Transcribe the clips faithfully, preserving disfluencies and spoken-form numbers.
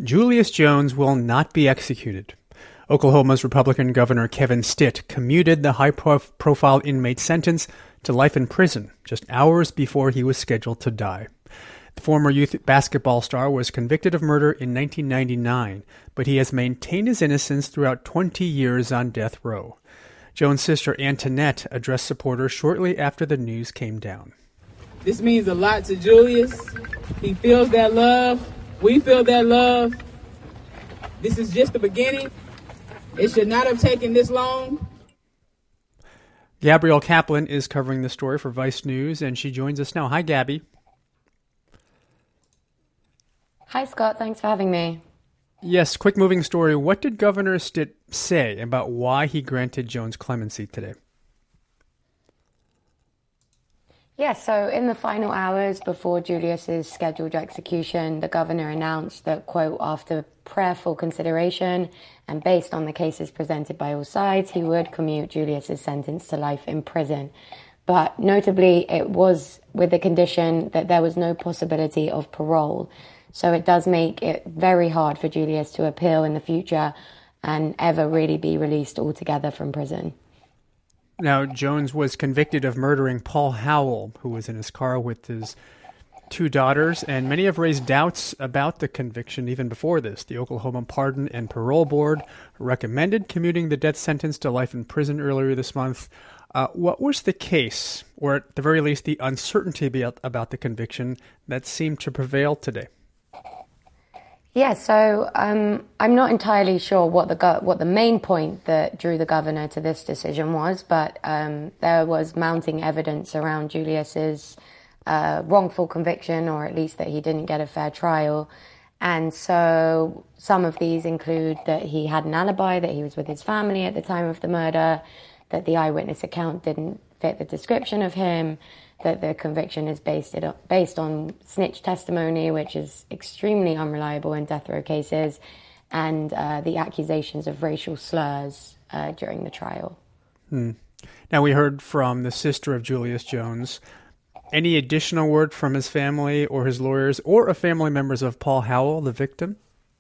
Julius Jones will not be executed. Oklahoma's Republican Governor Kevin Stitt commuted the high-profile inmate sentence to life in prison just hours before he was scheduled to die. The former youth basketball star was convicted of murder in nineteen ninety-nine, but he has maintained his innocence throughout twenty years on death row. Jones' sister Antoinette addressed supporters shortly after the news came down. This means a lot to Julius. He feels that love. We feel that love. This is just the beginning. It should not have taken this long. Gabrielle Kaplan is covering the story for Vice News, and she joins us now. Hi, Gabby. Hi, Scott. Thanks for having me. Yes, quick moving story. What did Governor Stitt say about why he granted Jones clemency today? Yes, so in the final hours before Julius's scheduled execution, the governor announced that, quote, after prayerful consideration and based on the cases presented by all sides, he would commute Julius's sentence to life in prison. But notably, it was with the condition that there was no possibility of parole. So it does make it very hard for Julius to appeal in the future and ever really be released altogether from prison. Now, Jones was convicted of murdering Paul Howell, who was in his car with his two daughters, and many have raised doubts about the conviction even before this. The Oklahoma Pardon and Parole Board recommended commuting the death sentence to life in prison earlier this month. Uh, what was the case, or at the very least the uncertainty about, about the conviction that seemed to prevail today? Yeah, so um, I'm not entirely sure what the go- what the main point that drew the governor to this decision was, but um, there was mounting evidence around Julius's uh, wrongful conviction, or at least that he didn't get a fair trial. And so some of these include that he had an alibi, that he was with his family at the time of the murder, that the eyewitness account didn't fit the description of him, that the conviction is based it based on snitch testimony, which is extremely unreliable in death row cases, and uh, the accusations of racial slurs uh, during the trial. Hmm. Now, we heard from the sister of Julius Jones. Any additional word from his family or his lawyers or of family members of Paul Howell, the victim?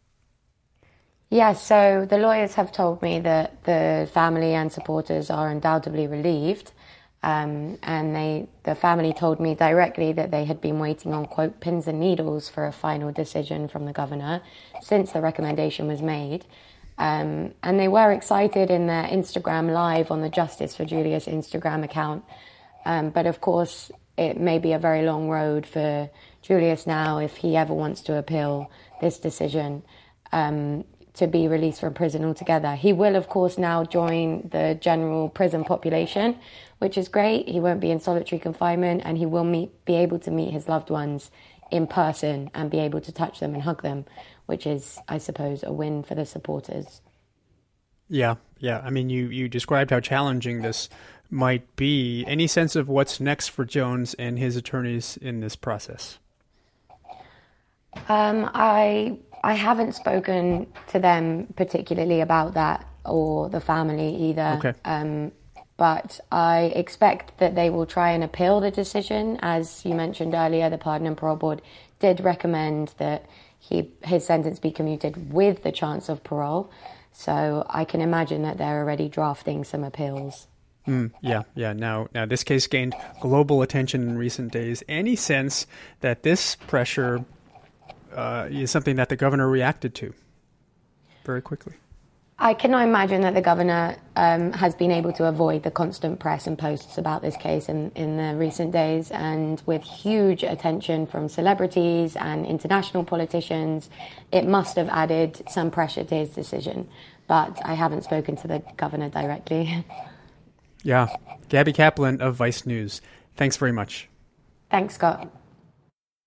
Yes, so the lawyers have told me that the family and supporters are undoubtedly relieved. Um, and they, the family told me directly that they had been waiting on, quote, pins and needles for a final decision from the governor since the recommendation was made. Um, and they were excited in their Instagram live on the Justice for Julius Instagram account. Um, but of course, it may be a very long road for Julius now if he ever wants to appeal this decision um, to be released from prison altogether. He will, of course, now join the general prison population, which is great. He won't be in solitary confinement, and he will meet, be able to meet his loved ones in person and be able to touch them and hug them, which is, I suppose, a win for the supporters. Yeah, yeah. I mean, you, you described how challenging this might be. Any sense of what's next for Jones and his attorneys in this process? Um, I I haven't spoken to them particularly about that, or the family either. Okay. Um, but I expect that they will try and appeal the decision. As you mentioned earlier, the Pardon and Parole Board did recommend that he his sentence be commuted with the chance of parole. So I can imagine that they're already drafting some appeals. Mm, yeah, yeah. Now, now this case gained global attention in recent days. Any sense that this pressure uh, is something that the governor reacted to very quickly? I cannot imagine that the governor um, has been able to avoid the constant press and posts about this case in, in the recent days, and with huge attention from celebrities and international politicians, it must have added some pressure to his decision. But I haven't spoken to the governor directly. Yeah. Gabby Kaplan of Vice News. Thanks very much. Thanks, Scott.